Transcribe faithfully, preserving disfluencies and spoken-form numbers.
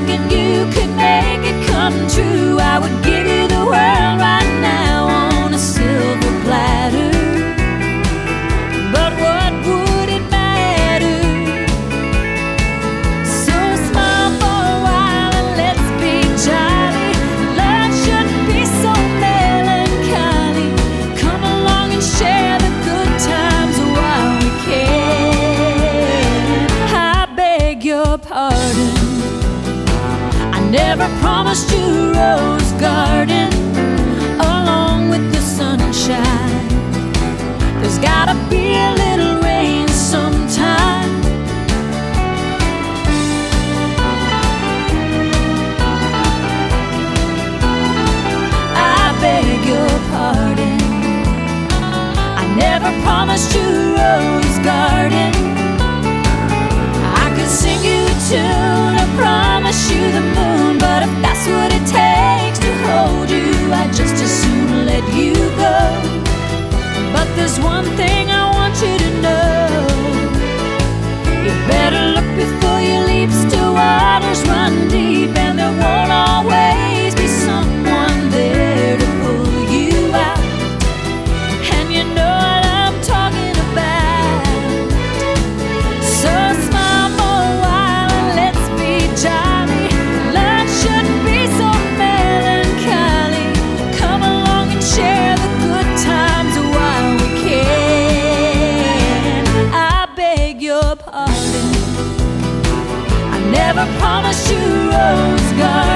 talking, you could make it come true. I would give you the world right now on a silver platter. But what would it matter? So smile for a while and let's be jolly. Love shouldn't be so melancholy. Come along and share the good times while we can. I beg your pardon, I never promised you a rose garden along with the sunshine. There's gotta be a little rain sometime. I beg your pardon, I never promised you a rose garden. I could sing you a tune, I promise you the moon, but if that's what it takes to hold you, I'd just as soon let you go. But there's one thing I want you to know: you better look before you leap. Still waters run deep, and there won't always be someone there to pull you out. And you know what I'm talking about. So smile for a while and let's be jolly. Love shouldn't be so melancholy. Come along and share the good times while we can. I beg your pardon, I never promised you a rose garden